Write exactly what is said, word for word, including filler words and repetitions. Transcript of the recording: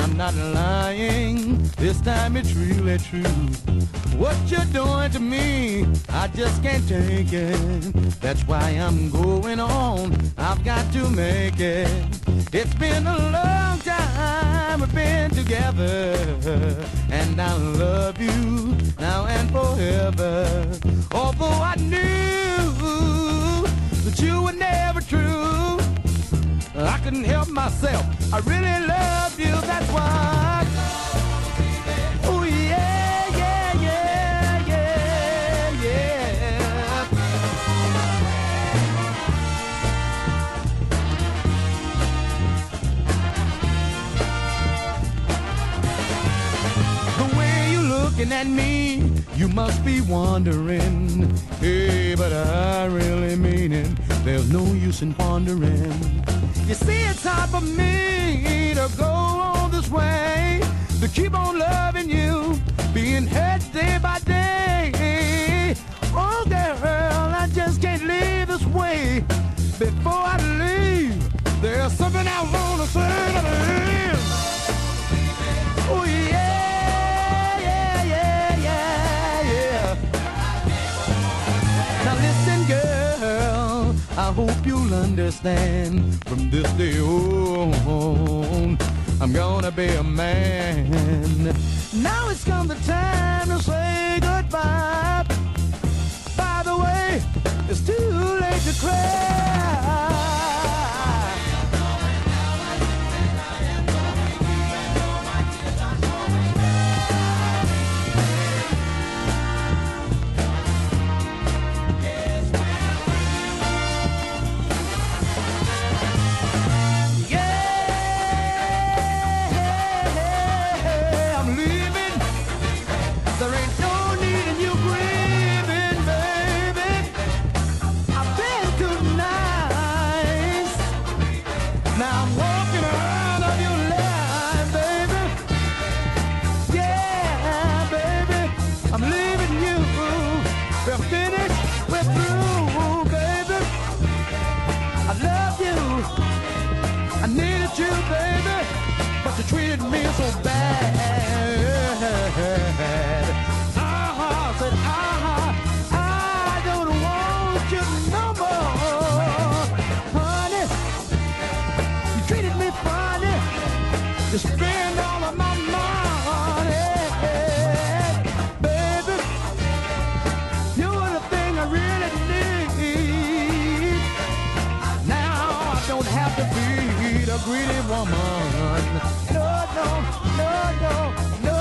I'm not lying, this time it's really true. What you're doing to me, I just can't take it. That's why I'm going on, I've got to make it. It's been a long time we've been together, and I love you now and forever. Although I knew that you were never true, I couldn't help myself, I really love you, that's why. Oh yeah, yeah, yeah, yeah, yeah. The way you're looking at me, you must be wondering, hey, but I really mean it, there's no use in pondering. You see, it's hard for me to go on this way, to keep on loving you, being hurt day by day. Oh, girl, I just can't live this way. Before I leave, there's something I want to say to them. Oh, yeah, yeah, yeah, yeah, yeah. Now listen, girl, I hope you'll understand. From this day on, I'm gonna be a man. Now it's come the time to say goodbye. By the way, it's too late to cry. You treated me so bad. Uh-huh, said, uh-huh, I don't want you no more. Honey, you treated me funny. You spend all of my money. Baby, you're the thing I really need. Now I don't have to be the greedy woman. No, no, no, no, no.